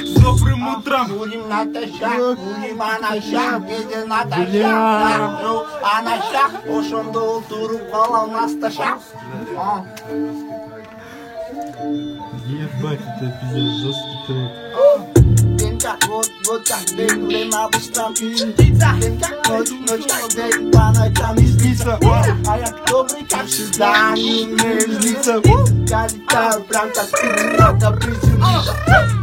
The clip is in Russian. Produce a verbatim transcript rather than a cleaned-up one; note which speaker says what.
Speaker 1: С добрым утром.
Speaker 2: Будем натощак, будем анашак, где натощак. Ну, анашак, ошондо туруп калам насташак.
Speaker 1: Ебать, это пиздец, жесткий трек.
Speaker 2: День как вот, вот как день, время обычно снится. День как ночь, ночь как день, по ночам не снится. А я добрый, как всегда, не умею злиться. Я летаю прям как ты, не надо приземлиться.